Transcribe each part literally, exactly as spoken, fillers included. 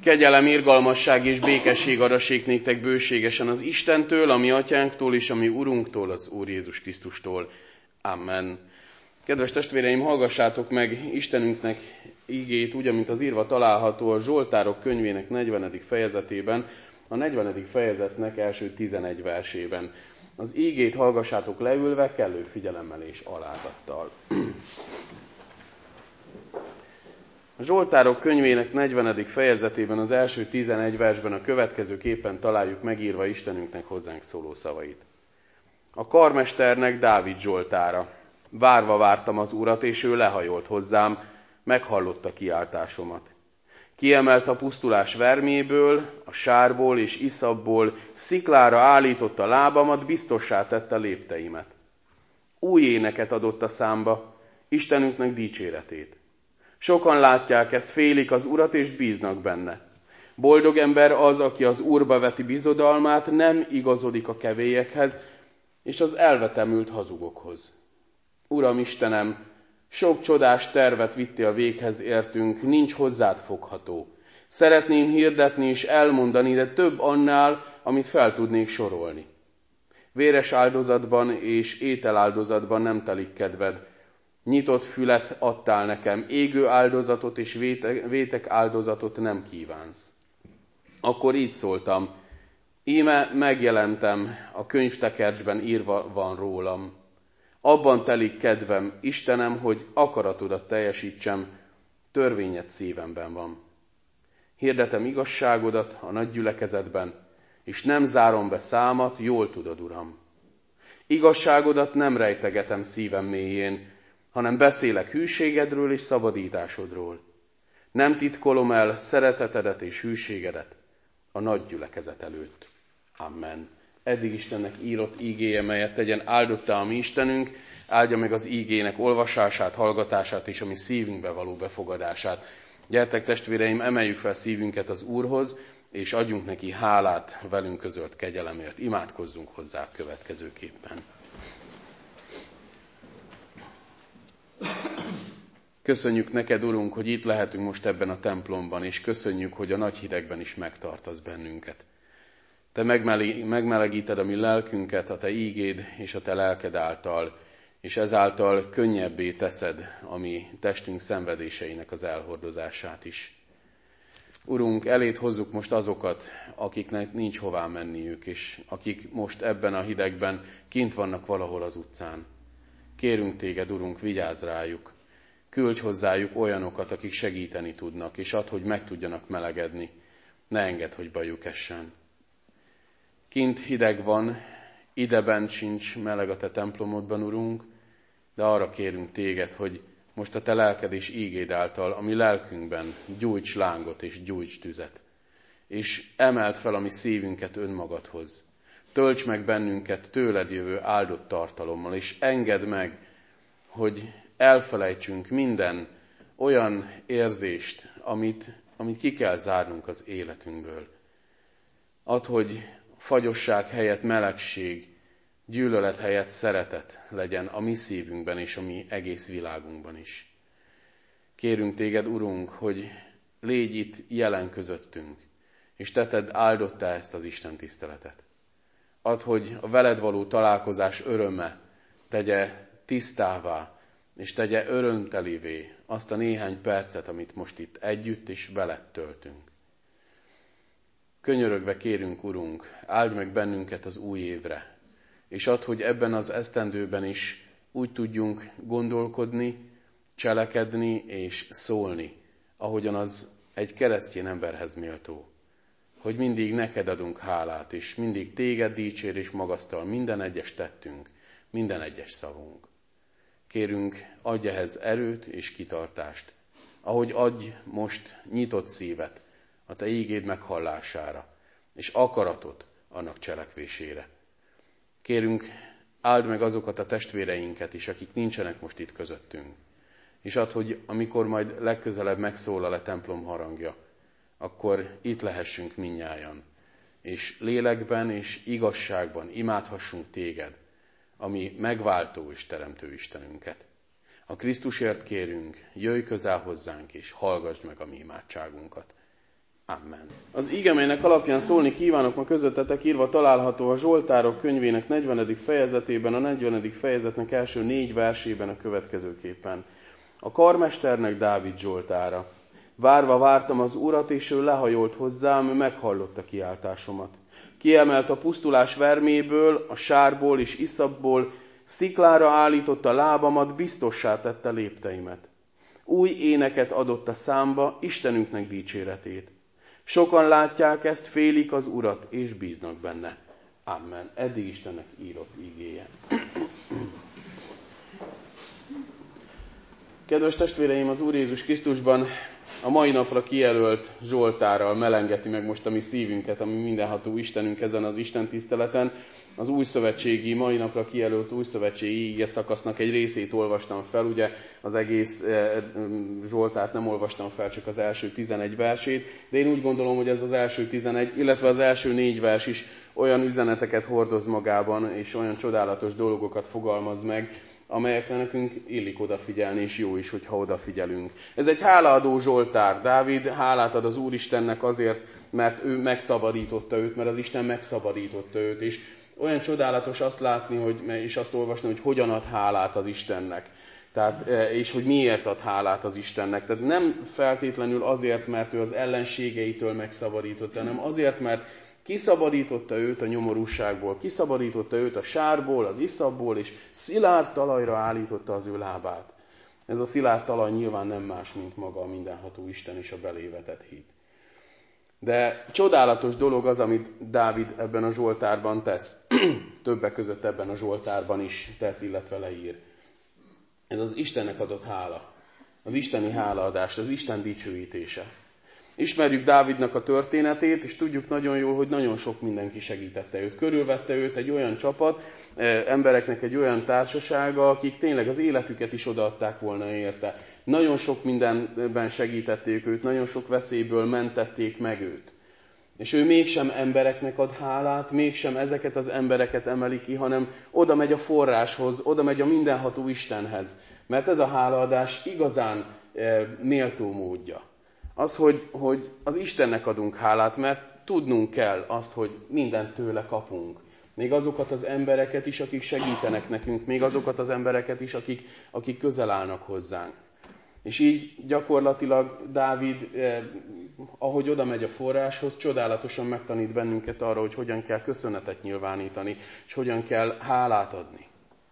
Kegyelem, irgalmasság és békesség adassék néktek bőségesen az Istentől, a mi atyánktól és a mi Urunktól, az Úr Jézus Krisztustól. Amen. Kedves testvéreim, hallgassátok meg Istenünknek ígét, úgy, amint az írva található a Zsoltárok könyvének negyvenedik fejezetében, a negyvenedik fejezetnek első tizenegy versében. Az ígét hallgassátok leülve, kellő figyelemmel és alázattal. A Zsoltárok könyvének negyvenedik fejezetében az első tizenegy versben a következőképpen találjuk megírva Istenünknek hozzánk szóló szavait. A karmesternek Dávid zsoltára. Várva vártam az Urat, és ő lehajolt hozzám, meghallotta kiáltásomat. Kiemelt a pusztulás verméből, a sárból és iszapból, sziklára állította lábamat, biztossá tette lépteimet. Új éneket adott a számba, Istenünknek dicséretét. Sokan látják ezt, félik az Urat és bíznak benne. Boldog ember az, aki az Úrba veti bizodalmát, nem igazodik a kevélyekhez és az elvetemült hazugokhoz. Uram Istenem, sok csodás tervet vittél a véghez értünk, nincs hozzád fogható. Szeretném hirdetni és elmondani, de több annál, amit fel tudnék sorolni. Véres áldozatban és ételáldozatban nem telik kedved. Nyitott fület adtál nekem, égő áldozatot és vétek áldozatot nem kívánsz. Akkor így szóltam, íme megjelentem, a könyvtekercsben írva van rólam. Abban telik kedvem, Istenem, hogy akaratodat teljesítsem, törvényed szívemben van. Hirdetem igazságodat a nagy gyülekezetben, és nem zárom be számat, jól tudod, Uram. Igazságodat nem rejtegetem szívem mélyén, hanem beszélek hűségedről és szabadításodról. Nem titkolom el szeretetedet és hűségedet a nagy gyülekezet előtt. Amen. Eddig Istennek írott ígéje, melyet tegyen áldotta a mi Istenünk, áldja meg az ígének olvasását, hallgatását és a mi szívünkbe való befogadását. Gyertek testvéreim, emeljük fel szívünket az Úrhoz, és adjunk neki hálát velünk közölt kegyelemért. Imádkozzunk hozzá következőképpen. Köszönjük neked, Urunk, hogy itt lehetünk most ebben a templomban, és köszönjük, hogy a nagy hidegben is megtartasz bennünket. Te megmelegíted a mi lelkünket, a te ígéd és a te lelked által, és ezáltal könnyebbé teszed a mi testünk szenvedéseinek az elhordozását is. Urunk, eléd hozzuk most azokat, akiknek nincs hová menniük, és akik most ebben a hidegben kint vannak valahol az utcán. Kérünk téged, Urunk, vigyázz rájuk. Küldj hozzájuk olyanokat, akik segíteni tudnak, és add, hogy meg tudjanak melegedni. Ne engedd, hogy bajuk essen. Kint hideg van, ideben sincs meleg a te templomodban, Urunk, de arra kérünk téged, hogy most a te lelked és ígéd által a mi lelkünkben gyújts lángot és gyújts tüzet. És emeld fel a mi szívünket önmagadhoz. Tölts meg bennünket tőled jövő áldott tartalommal, és engedd meg, hogy elfelejtsünk minden olyan érzést, amit, amit ki kell zárnunk az életünkből. Add, hogy fagyosság helyett melegség, gyűlölet helyett szeretet legyen a mi szívünkben és a mi egész világunkban is. Kérünk téged, Urunk, hogy légy itt jelen közöttünk, és te tedd áldottá ezt az Isten tiszteletet. Add, hogy a veled való találkozás öröme tegye tisztává, és tegye örömtelivé azt a néhány percet, amit most itt együtt és veled töltünk. Könyörögve kérünk, Urunk, áld meg bennünket az új évre, és add, hogy ebben az esztendőben is úgy tudjunk gondolkodni, cselekedni és szólni, ahogyan az egy keresztény emberhez méltó. Hogy mindig neked adunk hálát, és mindig téged dicsér és magasztal minden egyes tettünk, minden egyes szavunk. Kérünk, adj ehhez erőt és kitartást, ahogy adj most nyitott szívet a te ígéd meghallására, és akaratot annak cselekvésére. Kérünk, áld meg azokat a testvéreinket is, akik nincsenek most itt közöttünk, és add, hogy amikor majd legközelebb megszólal a templom harangja, akkor itt lehessünk mindnyájan, és lélekben és igazságban imádhassunk téged, ami megváltó és teremtő Istenünket. A Krisztusért kérünk, jöjj közel hozzánk, és hallgassd meg a mi imádságunkat. Amen. Az ige, melynek alapján szólni kívánok ma közöttetek, írva található a Zsoltárok könyvének negyvenedik fejezetében, a negyvenedik fejezetnek első négy versében a következőképpen. A karmesternek Dávid Zsoltára. Várva vártam az Urat, és ő lehajolt hozzám, meghallotta kiáltásomat. Kiemelt a pusztulás verméből, a sárból és iszapból, sziklára állította lábamat, biztossá tette lépteimet. Új éneket adott a számba, Istenünknek dicséretét. Sokan látják ezt, félik az Urat, és bíznak benne. Amen. Eddig Istennek írott igéje. Kedves testvéreim, az Úr Jézus Krisztusban a mai napra kijelölt Zsoltárral melengeti meg most a mi szívünket, ami mindenható Istenünk ezen az Isten tiszteleten. Az újszövetségi, mai napra kijelölt újszövetségi ige szakasznak egy részét olvastam fel, ugye az egész Zsoltárt nem olvastam fel, csak az első tizenegy versét, de én úgy gondolom, hogy ez az első tizenegy, illetve az első négy vers is olyan üzeneteket hordoz magában, és olyan csodálatos dolgokat fogalmaz meg, amelyekre nekünk illik odafigyelni, és jó is, hogyha odafigyelünk. Ez egy hálaadó Zsoltár. Dávid hálát ad az Úristennek azért, mert ő megszabadította őt, mert az Isten megszabadította őt, és olyan csodálatos azt látni, hogy, és azt olvasni, hogy hogyan ad hálát az Istennek. Tehát, és hogy miért ad hálát az Istennek. Tehát nem feltétlenül azért, mert ő az ellenségeitől megszabadította, hanem azért, mert kiszabadította őt a nyomorúságból, kiszabadította őt a sárból, az iszapból, és szilárd talajra állította az ő lábát. Ez a szilárd talaj nyilván nem más, mint maga a mindenható Isten és a belé vetett hit. De csodálatos dolog az, amit Dávid ebben a Zsoltárban tesz. Többek között ebben a Zsoltárban is tesz, illetve leír. Ez az Istennek adott hála. Az isteni hálaadás, az Isten dicsőítése. Ismerjük Dávidnak a történetét, és tudjuk nagyon jól, hogy nagyon sok mindenki segítette őt. Körülvette őt egy olyan csapat, embereknek egy olyan társasága, akik tényleg az életüket is odaadták volna érte. Nagyon sok mindenben segítették őt, nagyon sok veszélyből mentették meg őt. És ő mégsem embereknek ad hálát, mégsem ezeket az embereket emeli ki, hanem oda megy a forráshoz, oda megy a mindenható Istenhez. Mert ez a hálaadás igazán méltó módja. Az, hogy, hogy az Istennek adunk hálát, mert tudnunk kell azt, hogy mindent tőle kapunk. Még azokat az embereket is, akik segítenek nekünk, még azokat az embereket is, akik, akik közel állnak hozzánk. És így gyakorlatilag Dávid, eh, ahogy oda megy a forráshoz, csodálatosan megtanít bennünket arra, hogy hogyan kell köszönetet nyilvánítani, és hogyan kell hálát adni.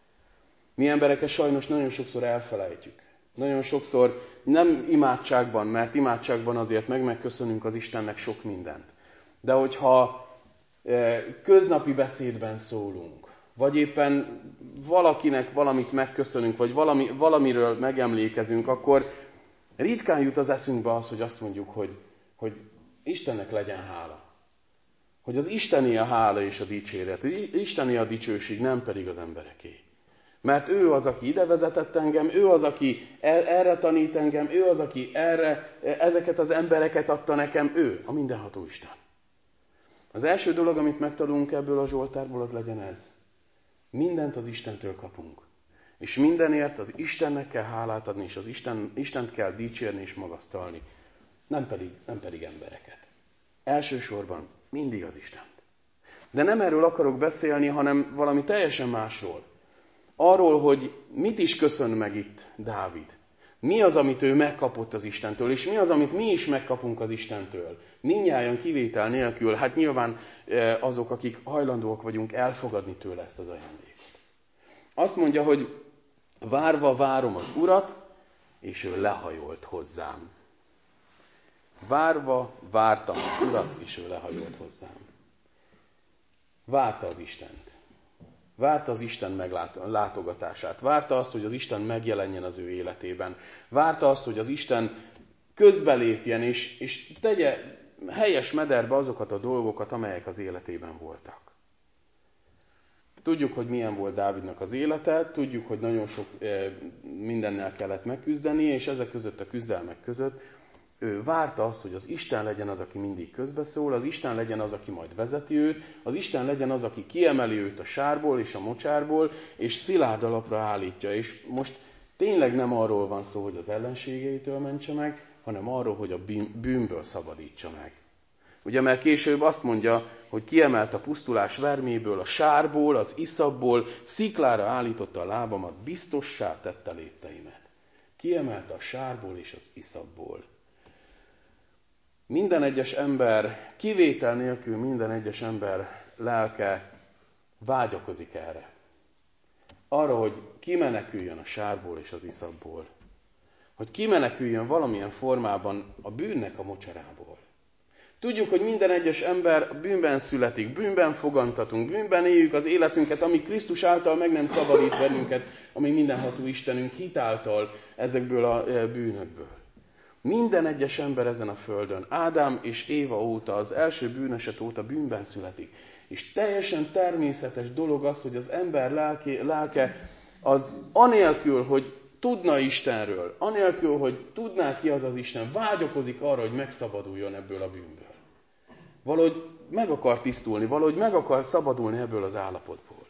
Mi embereket sajnos nagyon sokszor elfelejtjük. Nagyon sokszor nem imádságban, mert imádságban azért meg megköszönünk az Istennek sok mindent. De hogyha köznapi beszédben szólunk, vagy éppen valakinek valamit megköszönünk, vagy valami, valamiről megemlékezünk, akkor ritkán jut az eszünkbe az, hogy azt mondjuk, hogy, hogy Istennek legyen hála. Hogy az Istené a hála és a dicséret. Istené a dicsőség, nem pedig az embereké. Mert ő az, aki ide vezetett engem, ő az, aki erre tanít engem, ő az, aki erre, ezeket az embereket adta nekem, ő, a mindenható Isten. Az első dolog, amit megtanulunk ebből a Zsoltárból, az legyen ez. Mindent az Istentől kapunk. És mindenért az Istennek kell hálát adni, és az Isten, Istent kell dicsérni és magasztalni. Nem pedig, nem pedig embereket. Elsősorban mindig az Istent. De nem erről akarok beszélni, hanem valami teljesen másról. Arról, hogy mit is köszön meg itt Dávid. Mi az, amit ő megkapott az Istentől, és mi az, amit mi is megkapunk az Istentől. Mindnyájan kivétel nélkül, hát nyilván azok, akik hajlandóak vagyunk elfogadni tőle ezt az ajándékot. Azt mondja, hogy várva várom az Urat, és ő lehajolt hozzám. Várva vártam az Urat, és ő lehajolt hozzám. Várta az Istent. Várta az Isten meglátogatását. Várta azt, hogy az Isten megjelenjen az ő életében. Várta azt, hogy az Isten közbelépjen, és, és tegye helyes mederbe azokat a dolgokat, amelyek az életében voltak. Tudjuk, hogy milyen volt Dávidnak az élete, tudjuk, hogy nagyon sok mindennel kellett megküzdeni, és ezek között a küzdelmek között ő várta azt, hogy az Isten legyen az, aki mindig közbeszól, az Isten legyen az, aki majd vezeti őt, az Isten legyen az, aki kiemeli őt a sárból és a mocsárból, és szilárd alapra állítja. És most tényleg nem arról van szó, hogy az ellenségeitől mentse meg, hanem arról, hogy a bűnből szabadítsa meg. Ugye, mert később azt mondja, hogy kiemelt a pusztulás verméből, a sárból, az iszapból, sziklára állította a lábamat, biztossá tette lépteimet. Kiemelte a sárból és az iszapból. Minden egyes ember, kivétel nélkül minden egyes ember lelke vágyakozik erre. Arra, hogy kimeneküljön a sárból és az iszapból. Hogy kimeneküljön valamilyen formában a bűnnek a mocsarából. Tudjuk, hogy minden egyes ember bűnben születik, bűnben fogantatunk, bűnben éljük az életünket, ami Krisztus által meg nem szabadít bennünket, ami mindenható Istenünk hitáltal ezekből a bűnökből. Minden egyes ember ezen a földön, Ádám és Éva óta, az első bűneset óta bűnben születik. És teljesen természetes dolog az, hogy az ember lelke, lelke az anélkül, hogy tudna Istenről, anélkül, hogy tudná ki az az Isten, vágyakozik arra, hogy megszabaduljon ebből a bűnből. Valahogy meg akar tisztulni, valahogy meg akar szabadulni ebből az állapotból.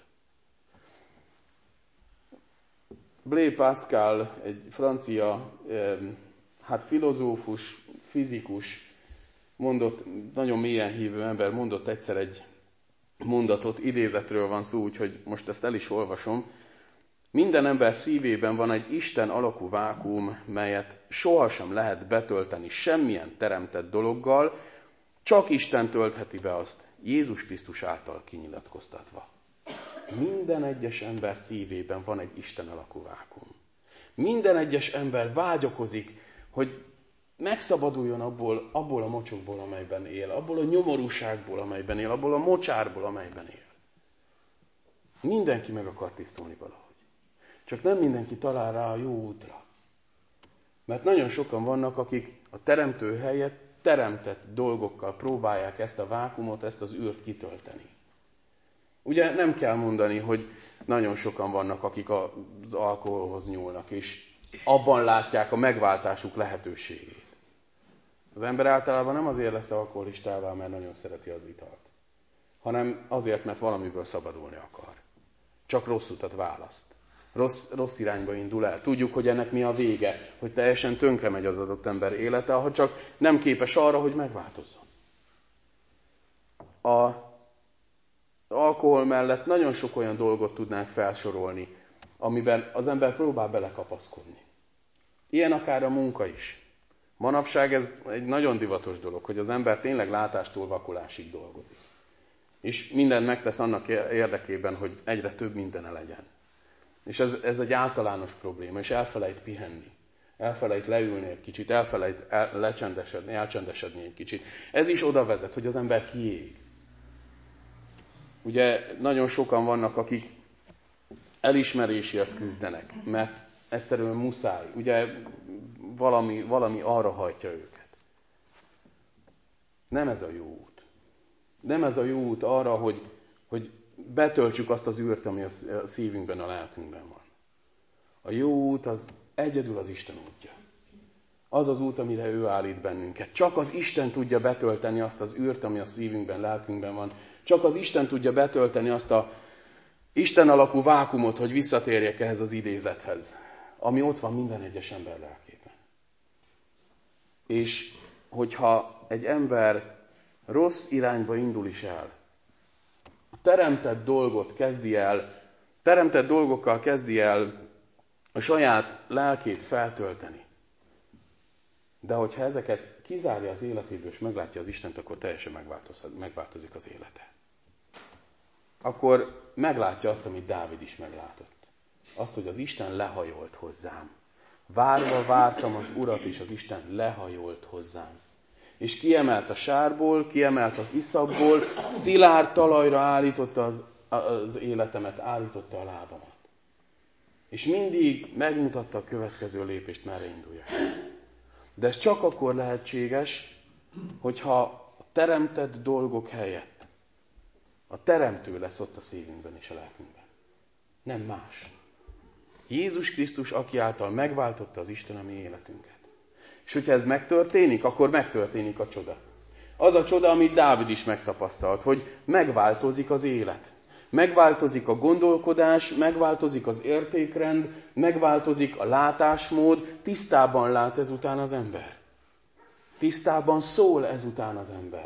Blaise Pascal, egy francia hát filozófus, fizikus, mondott, nagyon mélyen hívő ember mondott egyszer egy mondatot, idézetről van szó, úgyhogy most ezt el is olvasom. Minden ember szívében van egy Isten alakú vákuum, melyet sohasem lehet betölteni semmilyen teremtett dologgal, csak Isten töltheti be azt, Jézus Krisztus által kinyilatkoztatva. Minden egyes ember szívében van egy Isten alakú vákuum. Minden egyes ember vágyakozik, hogy megszabaduljon abból, abból a mocsokból, amelyben él, abból a nyomorúságból, amelyben él, abból a mocsárból, amelyben él. Mindenki meg akar tisztulni valahogy. Csak nem mindenki talál rá a jó útra. Mert nagyon sokan vannak, akik a teremtő helyett teremtett dolgokkal próbálják ezt a vákumot, ezt az űrt kitölteni. Ugye nem kell mondani, hogy nagyon sokan vannak, akik az alkoholhoz nyúlnak, és abban látják a megváltásuk lehetőségét. Az ember általában nem azért lesz alkoholistává, mert nagyon szereti az italt, hanem azért, mert valamiből szabadulni akar. Csak rossz utat választ. Rossz, rossz irányba indul el. Tudjuk, hogy ennek mi a vége, hogy teljesen tönkre megy az adott ember élete, ha csak nem képes arra, hogy megváltozzon. A alkohol mellett nagyon sok olyan dolgot tudnánk felsorolni, amiben az ember próbál belekapaszkodni. Ilyen akár a munka is. Manapság ez egy nagyon divatos dolog, hogy az ember tényleg látástól vakulásig dolgozik. És mindent megtesz annak érdekében, hogy egyre több mindene legyen. És ez, ez egy általános probléma, és elfelejt pihenni. Elfelejt leülni egy kicsit, elfelejt el, lecsendesedni, elcsendesedni egy kicsit. Ez is oda vezet, hogy az ember kiég. Ugye nagyon sokan vannak, akik elismerésért küzdenek, mert egyszerűen muszáj. Ugye valami, valami arra hajtja őket. Nem ez a jó út. Nem ez a jó út arra, hogy, hogy betöltsük azt az űrt, ami a szívünkben, a lelkünkben van. A jó út az egyedül az Isten útja. Az az út, amire ő állít bennünket. Csak az Isten tudja betölteni azt az űrt, ami a szívünkben, lelkünkben van. Csak az Isten tudja betölteni azt a Isten alakú vákumot, hogy visszatérjek ehhez az idézethez, ami ott van minden egyes ember lelkében. És hogyha egy ember rossz irányba indul is el, a teremtett dolgot kezdi el, teremtett dolgokkal kezdi el a saját lelkét feltölteni. De hogyha ezeket kizárja az életéből, és meglátja az Istent, akkor teljesen megváltozik az élete. Akkor meglátja azt, amit Dávid is meglátott. Azt, hogy az Isten lehajolt hozzám. Várva vártam az Urat, és az Isten lehajolt hozzám. És kiemelt a sárból, kiemelt az iszapból, szilárd talajra állította az, az életemet, állította a lábamat. És mindig megmutatta a következő lépést, merre induljak. De ez csak akkor lehetséges, hogyha a teremtett dolgok helyett a teremtő lesz ott a szívünkben és a lelkünkben. Nem más. Jézus Krisztus, aki által megváltotta az Isten a mi életünket. És hogyha ez megtörténik, akkor megtörténik a csoda. Az a csoda, amit Dávid is megtapasztalt, hogy megváltozik az élet. Megváltozik a gondolkodás, megváltozik az értékrend, megváltozik a látásmód, tisztában lát ezután az ember. Tisztában szól ezután az ember.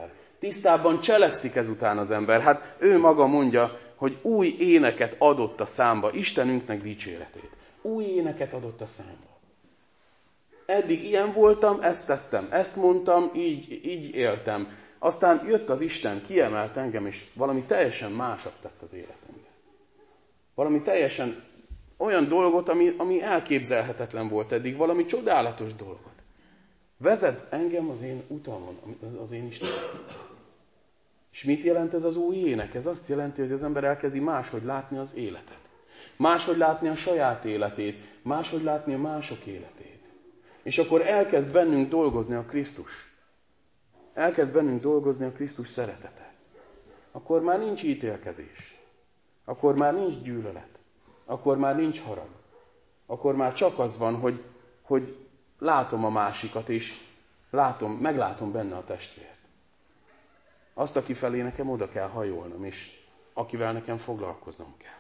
Tisztábban cselekszik ezután az ember. Hát ő maga mondja, hogy új éneket adott a számba, Istenünknek dicséretét. Új éneket adott a számba. Eddig ilyen voltam, ezt tettem, ezt mondtam, így, így éltem. Aztán jött az Isten, kiemelt engem, és valami teljesen másat tett az életemben. Valami teljesen olyan dolgot, ami, ami elképzelhetetlen volt eddig, valami csodálatos dolgot. Vezet engem az én utamon, az, az én Istenem. És mit jelent ez az új ének? Ez azt jelenti, hogy az ember elkezdi máshogy látni az életet. Máshogy látni a saját életét, máshogy látni a mások életét. És akkor elkezd bennünk dolgozni a Krisztus. Elkezd bennünk dolgozni a Krisztus szeretete. Akkor már nincs ítélkezés. Akkor már nincs gyűlölet. Akkor már nincs harag. Akkor már csak az van, hogy, hogy látom a másikat, és látom, meglátom benne a testvért. Azt, aki felé nekem oda kell hajolnom, és akivel nekem foglalkoznom kell.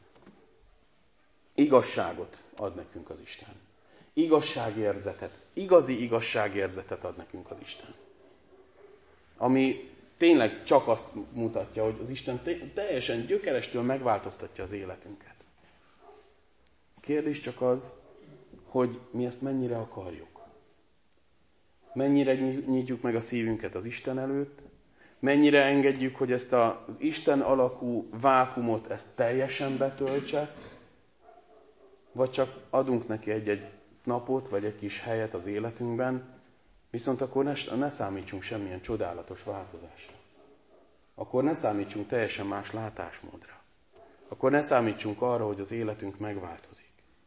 Igazságot ad nekünk az Isten. Igazságérzetet, igazi igazságérzetet ad nekünk az Isten. Ami tényleg csak azt mutatja, hogy az Isten teljesen gyökerestől megváltoztatja az életünket. A kérdés csak az, hogy mi ezt mennyire akarjuk. Mennyire nyitjuk meg a szívünket az Isten előtt, mennyire engedjük, hogy ezt az Isten alakú vákumot ezt teljesen betöltse, vagy csak adunk neki egy-egy napot, vagy egy kis helyet az életünkben, viszont akkor ne, ne számítsunk semmilyen csodálatos változásra. Akkor ne számítsunk teljesen más látásmódra. Akkor ne számítsunk arra, hogy az életünk megváltozik.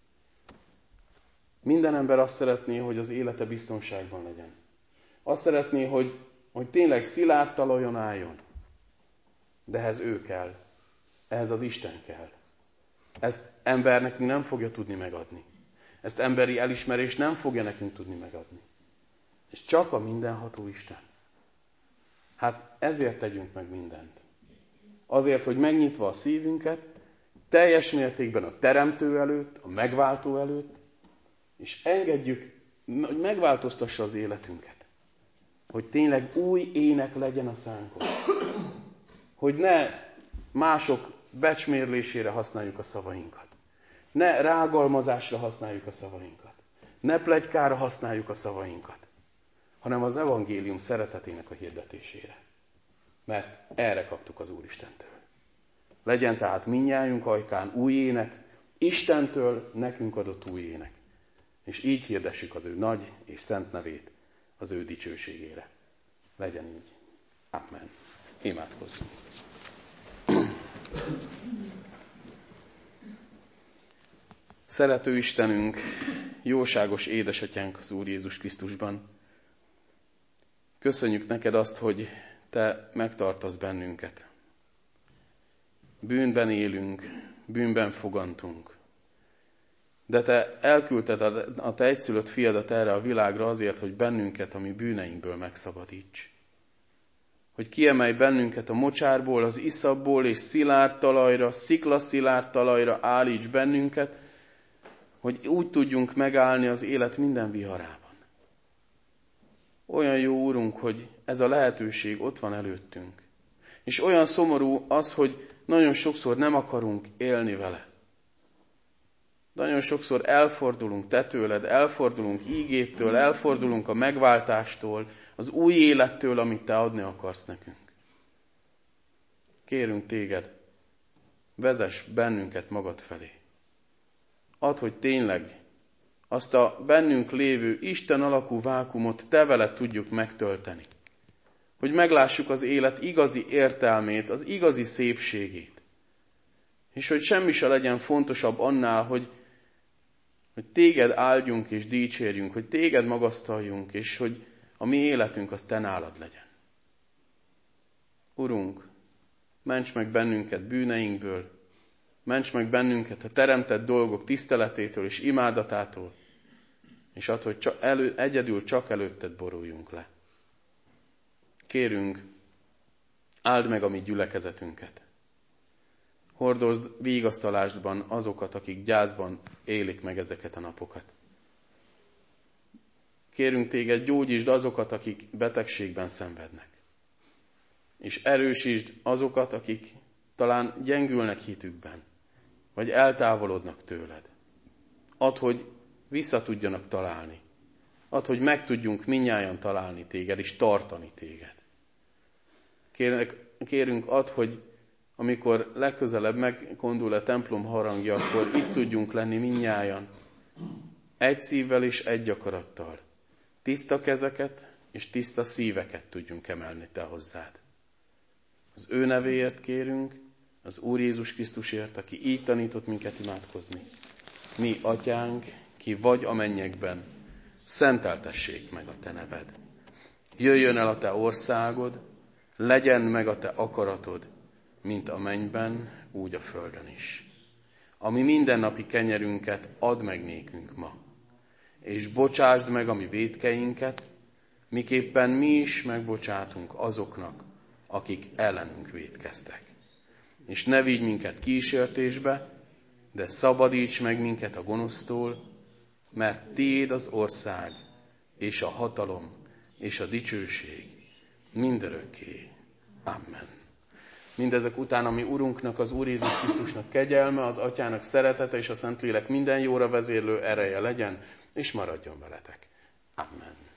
Minden ember azt szeretné, hogy az élete biztonságban legyen. Azt szeretné, hogy, hogy tényleg szilárd talajon álljon. De ehhez ő kell. Ehhez az Isten kell. Ezt ember nekünk nem fogja tudni megadni. Ezt emberi elismerés nem fogja nekünk tudni megadni. És csak a mindenható Isten. Hát ezért tegyünk meg mindent. Azért, hogy megnyitva a szívünket, teljes mértékben a Teremtő előtt, a Megváltó előtt, és engedjük, hogy megváltoztassa az életünket. Hogy tényleg új ének legyen a szánkon. Hogy ne mások becsmérlésére használjuk a szavainkat. Ne rágalmazásra használjuk a szavainkat. Ne pletykára használjuk a szavainkat. Hanem az evangélium szeretetének a hirdetésére. Mert erre kaptuk az Úristentől. Legyen tehát mindnyájunk ajkán új ének, Istentől nekünk adott új ének. És így hirdessük az ő nagy és szent nevét az ő dicsőségére. Legyen így. Amen. Imádkozzunk. Szerető Istenünk, jóságos édesatyánk az Úr Jézus Krisztusban. Köszönjük neked azt, hogy te megtartasz bennünket. Bűnben élünk, bűnben fogantunk. De te elküldted a te egyszülött fiadat erre a világra azért, hogy bennünket a mi bűneinkből megszabadíts. Hogy kiemelj bennünket a mocsárból, az iszapból és szilárd talajra, sziklaszilárd talajra állíts bennünket, hogy úgy tudjunk megállni az élet minden viharában. Olyan jó, Úrunk, hogy ez a lehetőség ott van előttünk. És olyan szomorú az, hogy nagyon sokszor nem akarunk élni vele. Nagyon sokszor elfordulunk te tőled, elfordulunk ígéttől, elfordulunk a megváltástól, az új élettől, amit te adni akarsz nekünk. Kérünk téged, vezess bennünket magad felé. Add, hogy tényleg azt a bennünk lévő Isten alakú vákumot te veled tudjuk megtölteni. Hogy meglássuk az élet igazi értelmét, az igazi szépségét. És hogy semmi se legyen fontosabb annál, hogy, hogy téged áldjunk és dicsérjünk, hogy téged magasztaljunk, és hogy a mi életünk az te nálad legyen. Urunk, ments meg bennünket bűneinkből, ments meg bennünket a teremtett dolgok tiszteletétől és imádatától, és add, hogy csak elő, egyedül csak előtted boruljunk le. Kérünk, áld meg a mi gyülekezetünket. Hordozd vigasztalásban azokat, akik gyászban élik meg ezeket a napokat. Kérünk téged, gyógyítsd azokat, akik betegségben szenvednek. és erősítsd azokat, akik talán gyengülnek hitükben, vagy eltávolodnak tőled. Add, hogy vissza tudjanak találni. Add, hogy meg tudjunk mindnyájan találni téged, és tartani téged. Kérnek, kérünk, add, hogy amikor legközelebb megkondul a templom harangja, akkor itt tudjunk lenni mindnyájan, egy szívvel és egy akarattal. Tiszta kezeket és tiszta szíveket tudjunk emelni te hozzád. Az ő nevéért kérünk, az Úr Jézus Krisztusért, aki így tanított minket imádkozni. Mi, Atyánk, ki vagy a mennyekben, szenteltessék meg a te neved. Jöjjön el a te országod, legyen meg a te akaratod, mint a mennyben, úgy a földön is. Ami mindennapi kenyerünket add meg nékünk ma, és bocsásd meg a mi vétkeinket, miképpen mi is megbocsátunk azoknak, akik ellenünk vétkeztek. És ne vigy minket kísértésbe, de szabadíts meg minket a gonosztól, mert tiéd az ország, és a hatalom, és a dicsőség mindörökké. Amen. Mindezek után, ami Urunknak, az Úr Jézus Krisztusnak kegyelme, az Atyának szeretete és a Szentlélek minden jóra vezérlő ereje legyen, és maradjon veletek. Amen.